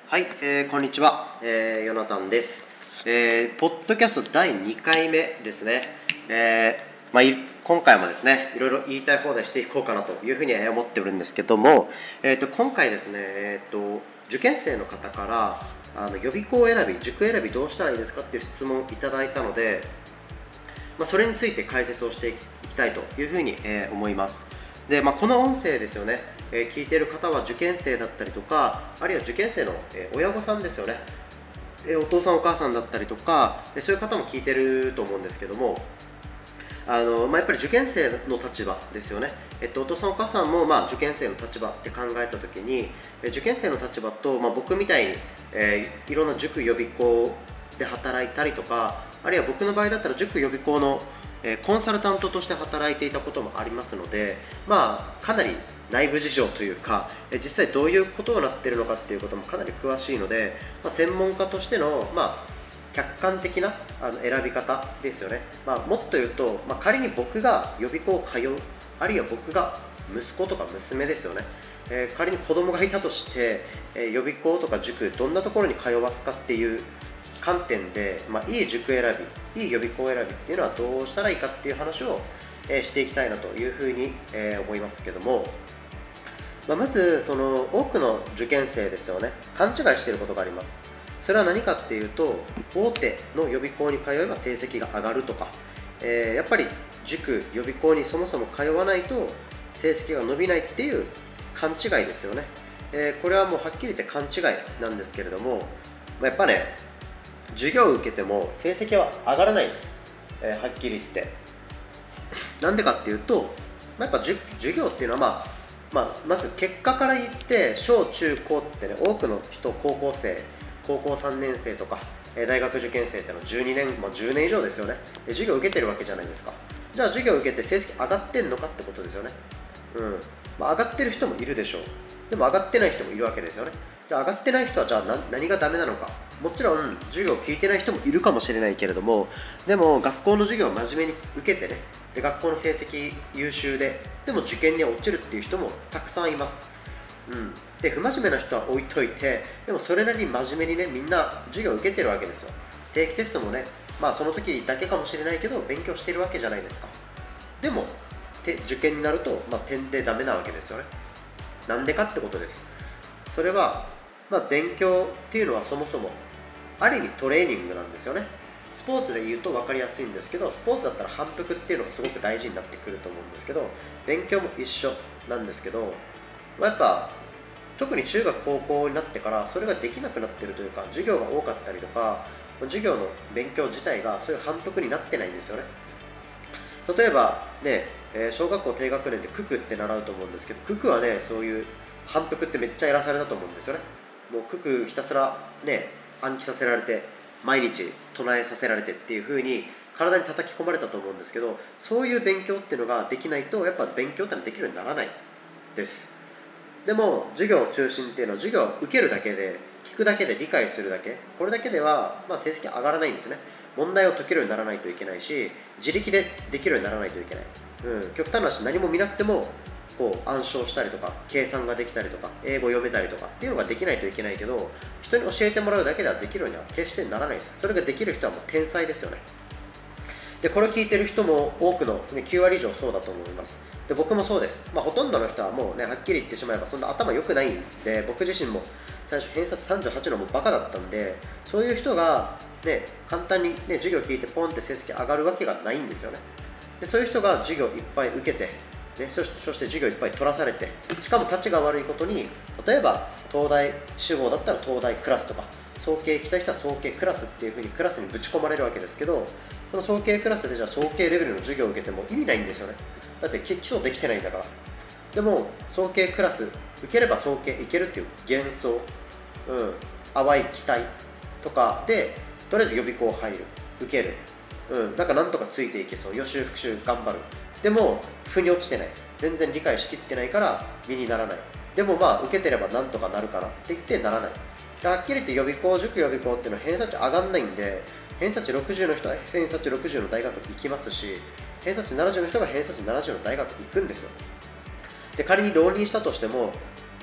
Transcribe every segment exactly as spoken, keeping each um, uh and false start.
はい、えー、こんにちは、えー、ヨナタンです、えー、ポッドキャストだいにかいめですね、えーまあ、今回もですねいろいろ言いたい放題していこうかなというふうに思ってるんですけども、えー、と今回ですね、えー、と受験生の方からあの予備校選び、塾選びどうしたらいいですかっていう質問をいただいたので、まあ、それについて解説をしていきたいというふうに、えー、思います。で、まあ、この音声ですよね、えー、聞いている方は受験生だったりとか、あるいは受験生の、えー、親御さんですよね、えー、お父さんお母さんだったりとか、そういう方も聞いてると思うんですけども、あのまあ、やっぱり受験生の立場ですよね、えっと、お父さんお母さんも、まあ、受験生の立場って考えたときに、え受験生の立場と、まあ、僕みたいに、えー、いろんな塾予備校で働いたりとか、あるいは僕の場合だったら塾予備校のコンサルタントとして働いていたこともありますので、まあ、かなり内部事情というか、実際どういうことになっているのかっていうこともかなり詳しいので、まあ、専門家としての、まあ、客観的なあの選び方ですよね。まあ、もっと言うと、まあ、仮に僕が予備校を通う、あるいは僕が息子とか娘ですよね、えー、仮に子供がいたとして、えー、予備校とか塾どんなところに通わすかっていう観点で、まあ、いい塾選び、いい予備校選びっていうのはどうしたらいいかっていう話を、えー、していきたいなというふうに、えー、思いますけども、まあ、まずその多くの受験生ですよね、勘違いしていることがあります。それは何かっていうと、大手の予備校に通えば成績が上がるとか、えー、やっぱり塾予備校にそもそも通わないと成績が伸びないっていう勘違いですよね。えー、これはもうはっきり言って勘違いなんですけれども、まあ、やっぱね授業を受けても成績は上がらないです、えー、はっきり言って。なんでかっていうと、まあ、やっぱ授業っていうのは、まあまあ、まず結果から言って小中高ってね、多くの人、高校生、高校さんねん生とか大学受験生ってのはじゅうにねん、まあ、じゅうねん以上ですよね、授業を受けてるわけじゃないですか。じゃあ授業を受けて成績上がってんのかってことですよね。うんまあ、上がってる人もいるでしょう。でも上がってない人もいるわけですよね。じゃあ上がってない人はじゃあ 何, 何がダメなのか。もちろん授業を聞いてない人もいるかもしれないけれども、でも学校の授業を真面目に受けてね、で学校の成績優秀で、でも受験に落ちるっていう人もたくさんいます。うん、で不真面目な人は置いといて、でもそれなりに真面目にね、みんな授業を受けてるわけですよ。定期テストもね、まあその時だけかもしれないけど勉強してるわけじゃないですか。でも受験になると、まあ、点でダメなわけですよね。なんでかってことです。それは、まあ、勉強っていうのはそもそもある意味トレーニングなんですよね。スポーツで言うと分かりやすいんですけど、スポーツだったら反復っていうのがすごく大事になってくると思うんですけど、勉強も一緒なんですけど、まあ、やっぱ特に中学高校になってからそれができなくなってるというか、授業が多かったりとか、授業の勉強自体がそういう反復になってないんですよね。例えばね、小学校低学年で九九って習うと思うんですけど、九九はね、そういう反復ってめっちゃやらされたと思うんですよね。もう九九ひたすらね、暗記させられて、毎日唱えさせられてっていう風に体に叩き込まれたと思うんですけど、そういう勉強っていうのができないと、やっぱ勉強ってのはできるようにならないです。でも授業中心っていうのは、授業を受けるだけで、聞くだけで、理解するだけ、これだけでは、まあ、成績上がらないんですよね。問題を解けるようにならないといけないし、自力でできるようにならないといけない。うん、極端な話、何も見なくてもこう暗唱したりとか、計算ができたりとか、英語読めたりとかっていうのができないといけないけど、人に教えてもらうだけではできるようには決してならないです。それができる人はもう天才ですよね。でこれを聞いてる人も多くの、ね、きゅうわり以上そうだと思います。で僕もそうです。まあ、ほとんどの人はもうね、はっきり言ってしまえばそんな頭良くないんで、僕自身も最初偏差値さんじゅうはちのもうバカだったんで、そういう人が、ね、簡単に、ね、授業聞いてポンって成績上がるわけがないんですよね。でそういう人が授業いっぱい受けて、ね、そしてそして授業いっぱい取らされて、しかも立ちが悪いことに、例えば東大志望だったら東大クラスとか、早慶来た人は早慶クラスっていう風にクラスにぶち込まれるわけですけど、その早慶クラスでじゃあ早慶レベルの授業を受けても意味ないんですよね。だって基礎できてないんだから。でも早慶クラス受ければ早慶いけるっていう幻想、うん、淡い期待とかでとりあえず予備校入る、受ける、うん、なんかなんとかついていけそう、予習復習頑張る。でも腑に落ちてない、全然理解しきってないから身にならない。でもまあ受けてればなんとかなるかなって言ってならない。はっきり言って予備校、塾予備校っていうのは偏差値上がんないんで、偏差値ろくじゅうの人は偏差値ろくじゅうの大学行きますし、偏差値ななじゅうの人が偏差値ななじゅうの大学行くんですよ。で仮に浪人したとしても、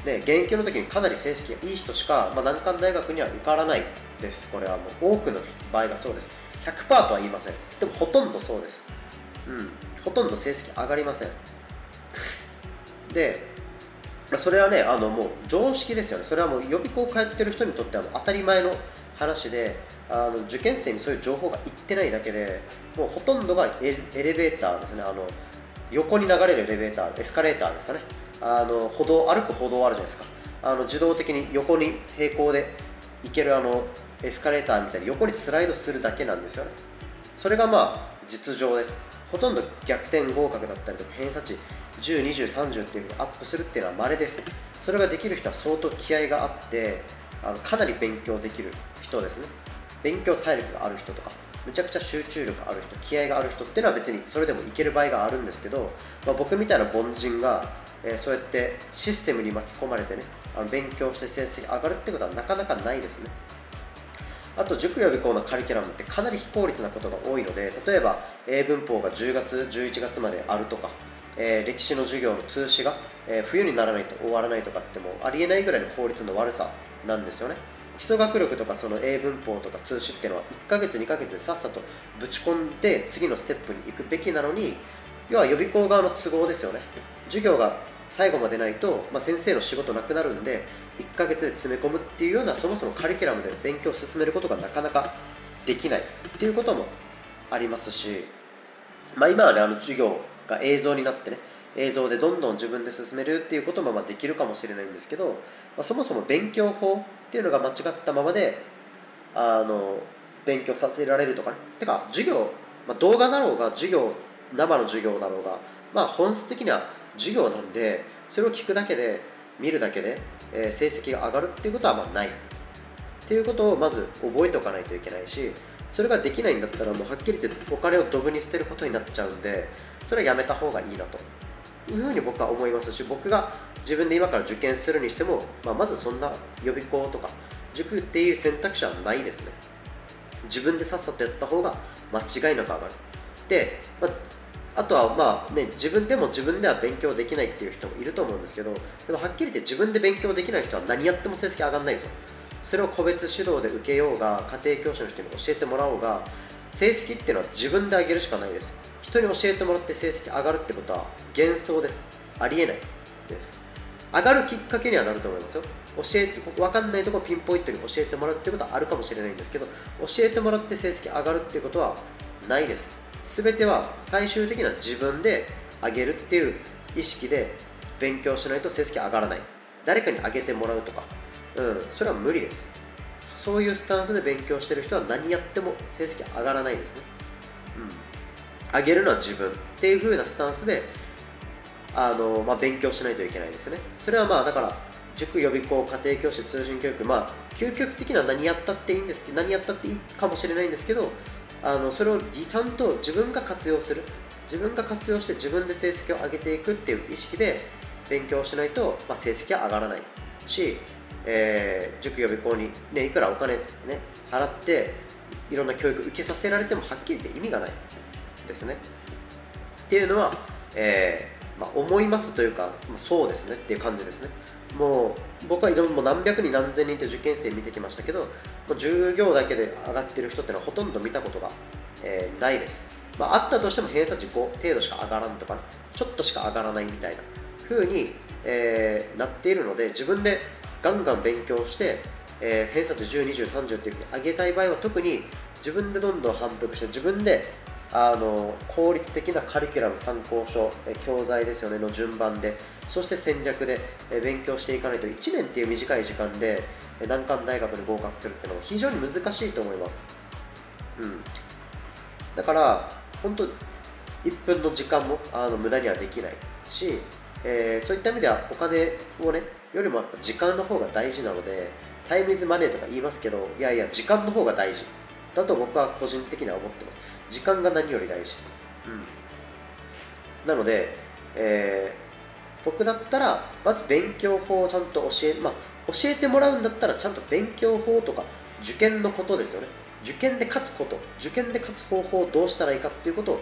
ね、現役の時にかなり成績がいい人しか、まあ、難関大学には受からないです。これはもう多くの場合がそうです。 ひゃくパーセント とは言いません。でもほとんどそうです。うん、ほとんど成績上がりません。でそれはね、あのもう常識ですよね。それはもう予備校通ってる人にとってはもう当たり前の話で、あの受験生にそういう情報がいってないだけで、もうほとんどがエレベーターですね。あの横に流れるエレベーター、エスカレーターですかね。あの歩道、歩く歩道あるじゃないですか。あの自動的に横に平行で行けるあのエスカレーターみたいに横にスライドするだけなんですよね。それがまあ実情です。ほとんど逆転合格だったりとか偏差値じゅう、にじゅう、さんじゅうっていうふうにアップするっていうのは稀です。それができる人は相当気合があって、あのかなり勉強できる人ですね。勉強体力がある人とか、むちゃくちゃ集中力ある人、気合がある人っていうのは別にそれでもいける場合があるんですけど、まあ、僕みたいな凡人が、えー、そうやってシステムに巻き込まれてね、あの勉強して成績上がるってことはなかなかないですね。あと塾予備校のカリキュラムってかなり非効率なことが多いので、例えば英文法がじゅうがつ、じゅういちがつまであるとか、えー、歴史の授業の通知が、えー、冬にならないと終わらないとかってもうありえないぐらいの効率の悪さなんですよね。基礎学力とかその英文法とか通知っていうのはいっかげつにかげつでさっさとぶち込んで次のステップに行くべきなのに、要は予備校側の都合ですよね。授業が最後までないと、まあ、先生の仕事なくなるんでいっかげつで詰め込むっていうような、そもそもカリキュラムで勉強を進めることがなかなかできないっていうこともありますし、まあ、今はね、あの授業が映像になってね、映像でどんどん自分で進めるっていうこともまあできるかもしれないんですけど、まあ、そもそも勉強法っていうのが間違ったままであの勉強させられるとかね。てか授業、まあ、動画だろうが授業生の授業だろうが、まあ、本質的には授業なんで、それを聞くだけで見るだけで、えー、成績が上がるっていうことはまあないっていうことをまず覚えておかないといけないし、それができないんだったらもうはっきり言ってお金をドブに捨てることになっちゃうんで、それはやめた方がいいなというふうに僕は思いますし、僕が自分で今から受験するにしても、まあ、まずそんな予備校とか塾っていう選択肢はないですね。自分でさっさとやった方が間違いなく上がる。で、まあ、あとはまあね、自分でも自分では勉強できないっていう人もいると思うんですけど、でもはっきり言って自分で勉強できない人は何やっても成績上がらないですよ。それを個別指導で受けようが、家庭教師の人に教えてもらおうが、成績っていうのは自分で上げるしかないです。人に教えてもらって成績上がるってことは幻想です。ありえないです。上がるきっかけにはなると思いますよ。教えて分かんないところをピンポイントに教えてもらうってことはあるかもしれないんですけど、教えてもらって成績上がるっていうことはないです。全ては最終的には自分で上げるっていう意識で勉強しないと成績上がらない。誰かに上げてもらうとか、うん、それは無理です。そういうスタンスで勉強してる人は何やっても成績上がらないですね。うん、上げるのは自分っていう風なスタンスであの、まあ、勉強しないといけないですね。それはまあだから塾予備校、家庭教師、通信教育、まあ究極的には何やったっていいんですけど、何やったっていいかもしれないんですけど、あのそれをちゃんと自分が活用する、自分が活用して自分で成績を上げていくっていう意識で勉強しないと、まあ、成績は上がらないし、えー、塾予備校に、ね、いくらお金、ね、払っていろんな教育受けさせられてもはっきり言って意味がないですねっていうのは、えーまあ、思いますというか、まあ、そうですねっていう感じですね。もう僕はいろんなもう何百人何千人って受験生見てきましたけど、もう授業だけで上がってる人ってのはほとんど見たことが、えー、ないです。まあ、あったとしても偏差値ご程度しか上がらんとかね、ちょっとしか上がらないみたいな風に、えー、なっているので、自分でガンガン勉強して、えー、偏差値じゅう、にじゅう、さんじゅうっていう風に上げたい場合は特に自分でどんどん反復して自分であの効率的なカリキュラム、参考書、え教材ですよねの順番で、そして戦略でえ勉強していかないといちねんっていう短い時間でえ難関大学に合格するっていうのは非常に難しいと思います。うん、だから本当いっぷんの時間もあの無駄にはできないし、えー、そういった意味ではお金をねよりもやっぱ時間の方が大事なので、タイムイズマネーとか言いますけど、いやいや時間の方が大事だと僕は個人的には思ってます。時間が何より大事、うん、なので、えー、僕だったらまず勉強法をちゃんと教え、まあ、教えてもらうんだったらちゃんと勉強法とか受験のことですよね。受験で勝つこと、受験で勝つ方法をどうしたらいいかっていうことを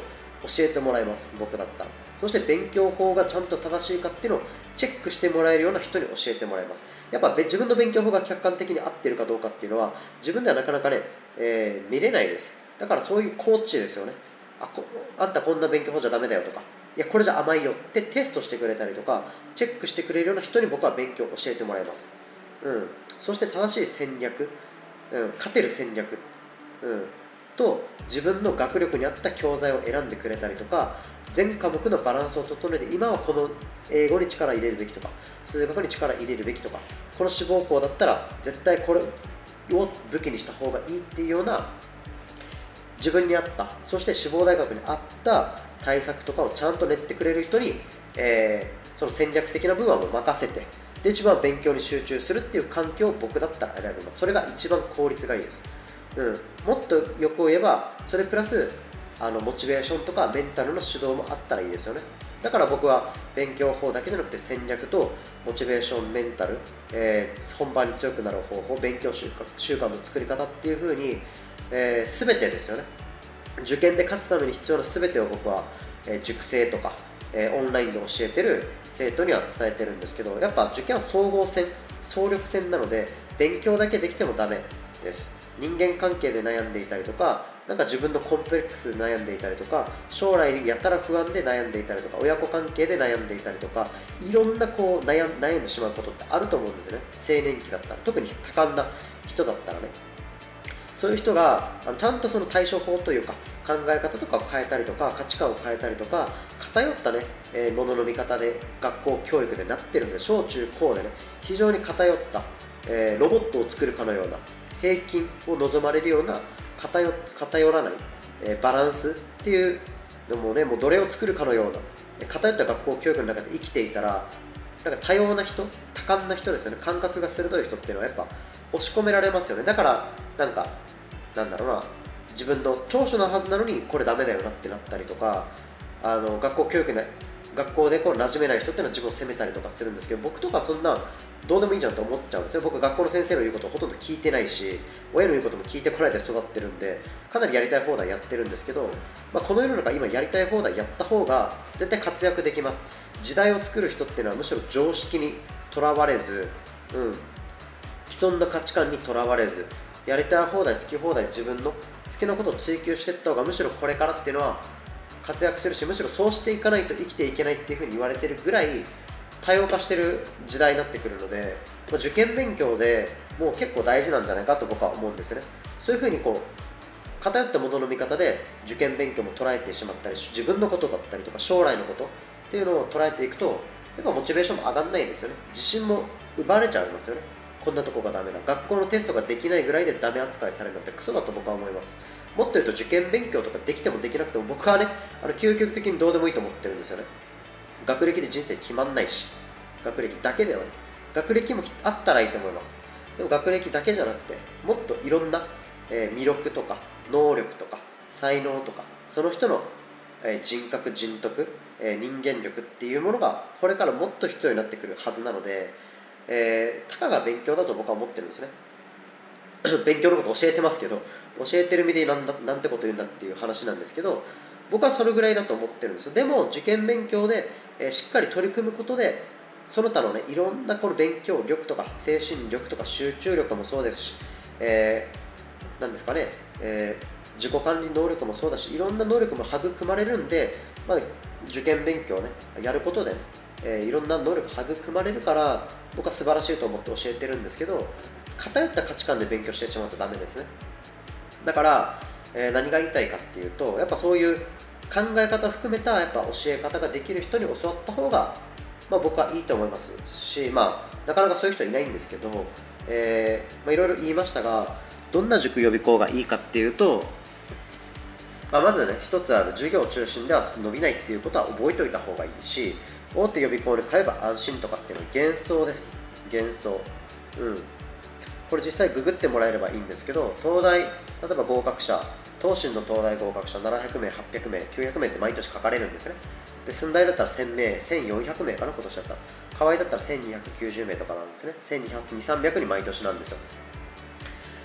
教えてもらいます、僕だったら。そして勉強法がちゃんと正しいかっていうのをチェックしてもらえるような人に教えてもらいます。やっぱ自分の勉強法が客観的に合ってるかどうかっていうのは自分ではなかなかね、えー、見れないです。だからそういうコーチですよね。あこあんたこんな勉強法じゃダメだよとか、いやこれじゃ甘いよってテストしてくれたりとかチェックしてくれるような人に僕は勉強を教えてもらいます。うん、そして正しい戦略、うん、勝てる戦略、うん、と自分の学力に合った教材を選んでくれたりとか、全科目のバランスを整えて今はこの英語に力入れるべきとか数学に力入れるべきとか、この志望校だったら絶対これを武器にした方がいいっていうような自分に合った、そして志望大学に合った対策とかをちゃんと練ってくれる人に、えー、その戦略的な部分はもう任せて、で一番勉強に集中するっていう環境を僕だったら選びます。それが一番効率がいいです。うん、もっとよく言えばそれプラスあのモチベーションとかメンタルの指導もあったらいいですよね。だから僕は勉強法だけじゃなくて戦略とモチベーション、メンタル、えー、本番に強くなる方法、勉強習慣、習慣の作り方っていう風に、えー、全てですよね。受験で勝つために必要な全てを僕は、えー、塾生とか、えー、オンラインで教えてる生徒には伝えてるんですけど、やっぱ受験は総合戦、総力戦なので勉強だけできてもダメです。人間関係で悩んでいたりとか、なんか自分のコンプレックスで悩んでいたりとか、将来にやたら不安で悩んでいたりとか、親子関係で悩んでいたりとか、いろんなこう悩ん悩んでしまうことってあると思うんですよね。青年期だったら、特に多感な人だったらね。そういう人があのちゃんとその対処法というか考え方とかを変えたりとか価値観を変えたりとか、偏ったね、えー、ものの見方で学校教育でなってるので、小中高でね非常に偏った、えー、ロボットを作るかのような平均を望まれるような偏、偏らない、えー、バランスっていうのもね、もうどれを作るかのような偏った学校教育の中で生きていたら、なんか多様な人、多感な人ですよね。感覚が鋭い人っていうのはやっぱ押し込められますよね。だからなんかなんだろうな、自分の長所なはずなのにこれダメだよなってなったりとか、あの学校教育で学校でこう馴染めない人っていうのは自分を責めたりとかするんですけど、僕とかそんなどうでもいいじゃんと思っちゃうんですよ。僕学校の先生の言うことをほとんど聞いてないし、親の言うことも聞いてこないで育ってるんで、かなりやりたい放題やってるんですけど、まあ、この世の中今やりたい放題やった方が絶対活躍できます。時代を作る人っていうのはむしろ常識にとらわれず、うん、既存の価値観にとらわれず、やりたい放題、好き放題、自分の好きなことを追求していった方がむしろこれからっていうのは活躍するし、むしろそうしていかないと生きていけないっていうふうに言われてるぐらい多様化してる時代になってくるので、まあ、受験勉強でもう結構大事なんじゃないかと僕は思うんですね。そういうふうにこう偏ったものの見方で受験勉強も捉えてしまったり、自分のことだったりとか将来のことっていうのを捉えていくと、やっぱモチベーションも上がんないんですよね。自信も奪われちゃいますよね。こんなとこがダメだ、学校のテストができないぐらいでダメ扱いされるなんてクソだと僕は思います。もっと言うと受験勉強とかできてもできなくても僕はね、あの究極的にどうでもいいと思ってるんですよね。学歴で人生決まんないし、学歴だけではね、学歴もあったらいいと思います。でも学歴だけじゃなくて、もっといろんな、えー、魅力とか能力とか才能とか、その人の、えー、人格、人徳、えー、人間力っていうものがこれからもっと必要になってくるはずなので、えー、たかが勉強だと僕は思ってるんですね。勉強のこと教えてますけど、教えてる身でなんだなんてこと言うんだっていう話なんですけど、僕はそれぐらいだと思ってるんですよ。でも受験勉強で、えー、しっかり取り組むことで、その他のね、いろんなこの勉強力とか精神力とか集中力もそうですし、えー、なんですかね、えー、自己管理能力もそうだし、いろんな能力も育まれるんで、まあ、受験勉強をねやることでね、えー、いろんな能力育まれるから僕は素晴らしいと思って教えてるんですけど、偏った価値観で勉強してしまうとダメですね。だから、えー、何が言いたいかっていうと、やっぱそういう考え方を含めたやっぱ教え方ができる人に教わった方が、まあ、僕はいいと思いますし、まあ、なかなかそういう人いないんですけど、えーまあ、いろいろ言いましたが、どんな塾予備校がいいかっていうと、まあ、まずね、一つある授業中心では伸びないっていうことは覚えておいた方がいいし、大手予備校に通えば安心とかっていうのは幻想です。幻想。うん。これ実際ググってもらえればいいんですけど、東大、例えば合格者、東進の東大合格者ななひゃくめい、はっぴゃくめい、きゅうひゃくめいって毎年書かれるんですね。で、駿大だったらせんめい、せんよんひゃくめいかな、今年だったら。河合だったらせんにひゃくきゅうじゅうめいとかなんですね。せんにひゃく、さんびゃくにん毎年なんですよ。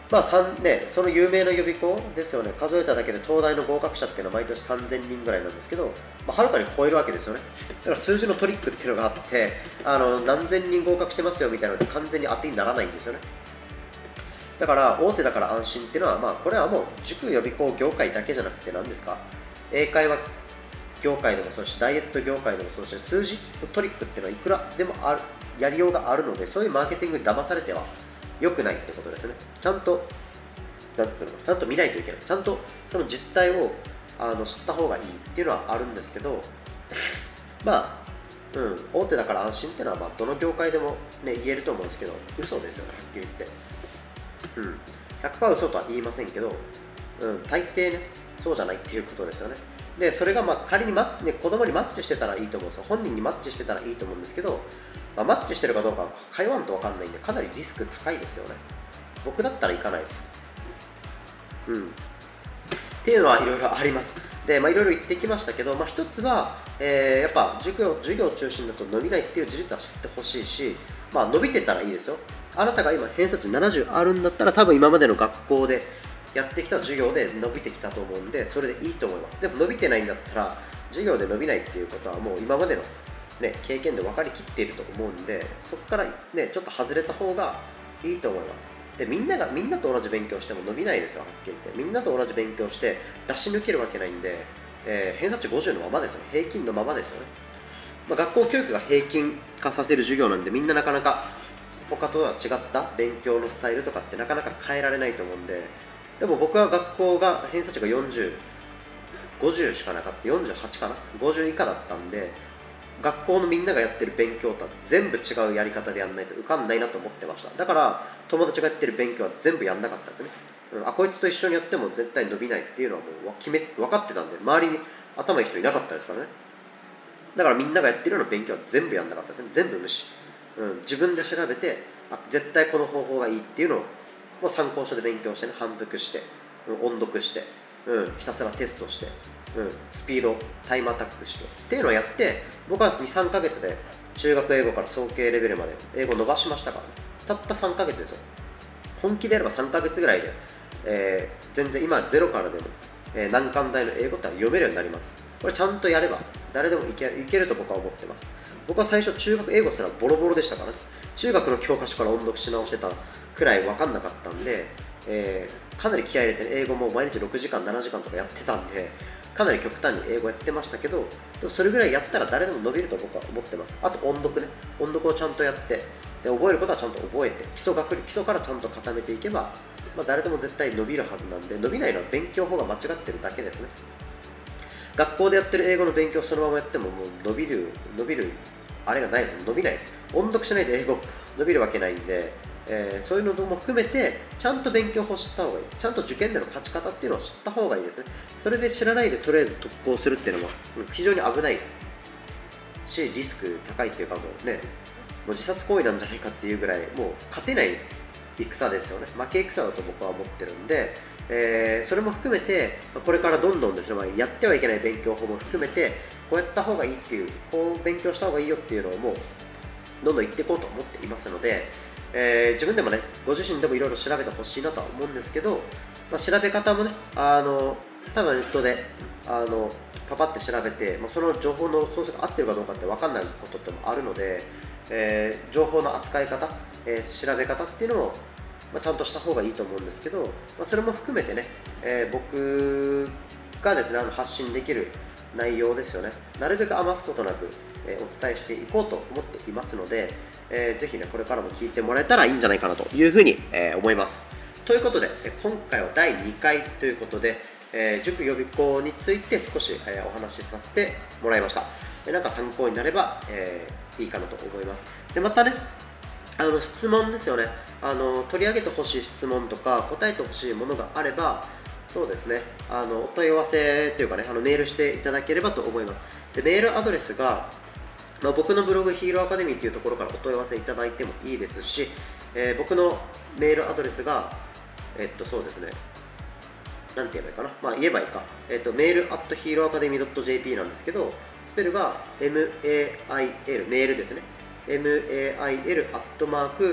まあさんね、その有名な予備校ですよね、数えただけで東大の合格者っていうのは毎年さんぜんにんぐらいなんですけど、まあ、はるかに超えるわけですよね。だから数字のトリックっていうのがあって、あの何千人合格してますよみたいなので完全に当てにならないんですよね。だから大手だから安心っていうのは、まあ、これはもう塾予備校業界だけじゃなくて何ですか、英会話業界でもそうし、ダイエット業界でもそうし、数字のトリックっていうのはいくらでもあるやりようがあるので、そういうマーケティングに騙されては良くないってことですね。ちゃんとなんていうのちゃんと見ないといけない、ちゃんとその実態をあの知った方がいいっていうのはあるんですけどまあ、うん、大手だから安心っていうのは、まあ、どの業界でも、ね、言えると思うんですけど、嘘ですよね、はっきり言って。うん、ひゃくパーセント 嘘とは言いませんけど、うん、大抵ね、そうじゃないっていうことですよね。で、それがまあ仮に、まね、子供にマッチしてたらいいと思うんですよ。本人にマッチしてたらいいと思うんですけど、まあ、マッチしてるかどうかは通わんと分かんないんで、かなりリスク高いですよね。僕だったら行かないです。うん。っていうのはいろいろあります。で、まあ、いろいろ言ってきましたけど、まあ、一つは、えー、やっぱ授業、授業中心だと伸びないっていう事実は知ってほしいし、まあ、伸びてたらいいですよ。あなたが今偏差値ななじゅうあるんだったら、多分今までの学校でやってきた授業で伸びてきたと思うんで、それでいいと思います。でも伸びてないんだったら、授業で伸びないっていうことはもう今までの、ね、経験で分かりきっていると思うんで、そこから、ね、ちょっと外れた方がいいと思います。で、みんながみんなと同じ勉強しても伸びないですよ、はっきり言って。みんなと同じ勉強して出し抜けるわけないんで、えー、偏差値ごじゅうのままですよね。平均のままですよね。まあ、学校教育が平均化させる授業なんで、みんななかなか他とは違った勉強のスタイルとかってなかなか変えられないと思うんで、でも僕は学校が偏差値がよんじゅう、ごじゅうしかなかった、よんじゅうはちかな、ごじゅう以下だったんで、学校のみんながやってる勉強とは全部違うやり方でやんないと受かんないなと思ってました。だから友達がやってる勉強は全部やんなかったですね。うん、あこいつと一緒にやっても絶対伸びないっていうのはもう決め分かってたんで、周りに頭いい人いなかったですからね。だからみんながやってるような勉強は全部やんなかったですね。全部無視、うん、自分で調べて、あ絶対この方法がいいっていうのをもう参考書で勉強してね、反復して、うん、音読して、うん、ひたすらテストして、うん、スピードタイムアタックしてっていうのをやって、僕はにさんかげつで中学英語から早慶レベルまで英語を伸ばしましたから、ね、たったさんかげつですよ。本気であればさんかげつぐらいで、えー、全然今ゼロからでも、えー、難関大の英語って読めるようになります。これちゃんとやれば誰でもいけ、いけると僕は思ってます。僕は最初中学英語すらボロボロでしたからね。中学の教科書から音読し直してたくらい分かんなかったんで、えー、かなり気合い入れて、ね、英語も毎日ろくじかんななじかんとかやってたんで、かなり極端に英語やってましたけど、でもそれぐらいやったら誰でも伸びると僕は思ってます。あと音読ね、音読をちゃんとやって、で覚えることはちゃんと覚えて、基礎学基礎からちゃんと固めていけば、まあ、誰でも絶対伸びるはずなんで、伸びないのは勉強法が間違ってるだけですね。学校でやってる英語の勉強をそのままやってももう伸びる伸びるあれがないです。伸びないです。音読しないで英語伸びるわけないんで、えー、そういうのも含めてちゃんと勉強法を知った方がいい。ちゃんと受験での勝ち方っていうのを知った方がいいですね。それで知らないでとりあえず特攻するっていうのは非常に危ないし、リスク高いっていうか、もうね、もう自殺行為なんじゃないかっていうぐらい、もう勝てない戦ですよね。負け戦だと僕は思ってるんで、えー、それも含めてこれからどんどんですね、まあ、やってはいけない勉強法も含めてこうやった方がいいっていう、こう勉強した方がいいよっていうのをもうどんどん言っていこうと思っていますので、えー、自分でもね、ご自身でもいろいろ調べてほしいなとは思うんですけど、まあ、調べ方もね、あのただネットであのパパって調べて、まあ、その情報のソースが合ってるかどうかって分かんないことってもあるので、えー、情報の扱い方、えー、調べ方っていうのをまあ、ちゃんとした方がいいと思うんですけど、まあ、それも含めてね、えー、僕がですね、あの発信できる内容ですよね、なるべく余すことなく、えー、お伝えしていこうと思っていますので、えー、ぜひね、これからも聞いてもらえたらいいんじゃないかなというふうに、えー、思います。ということで、今回はだいにかいということで、えー、塾予備校について少し、えー、お話しさせてもらいました。でなんか参考になれば、えー、いいかなと思います。でまたね、あの質問ですよね、あの取り上げてほしい質問とか答えてほしいものがあれば、そうですね、あのお問い合わせというかね、あのメールしていただければと思います。でメールアドレスが、まあ、僕のブログヒーローアカデミーというところからお問い合わせいただいてもいいですし、えー、僕のメールアドレスが、えっとそうですね、なんて言えばいいかな、まあ言えばいいか、えっとメールアットヒーローアカデミー .jp なんですけど、スペルが エムエーアイエル、メールですね、メールアットマーク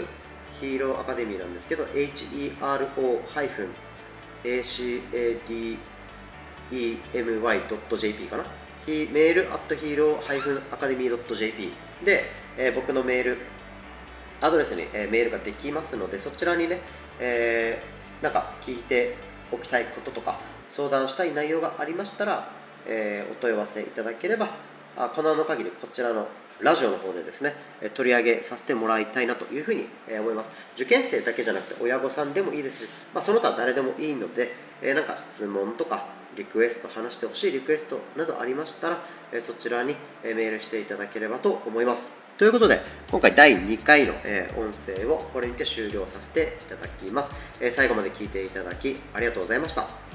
ヒーローアカデミーなんですけど エイチイーアールオー エーシーエーディーイーエムワイ ドット ジェーピー かな、メールアットヒーローアカデミー ドット ジェーピー で、えー、僕のメールアドレスに、えー、メールができますので、そちらにね、えー、なんか聞いておきたいこととか相談したい内容がありましたら、えー、お問い合わせいただければ、あ可能の限りこちらのラジオの方でですね取り上げさせてもらいたいなというふうに思います。受験生だけじゃなくて親御さんでもいいですし、まあ、その他誰でもいいので、えー、なんか質問とかリクエスト、話してほしいリクエストなどありましたら、えー、そちらにメールしていただければと思います。ということで今回だいにかいの、えー、音声をこれにて終了させていただきます。えー、最後まで聞いていただきありがとうございました。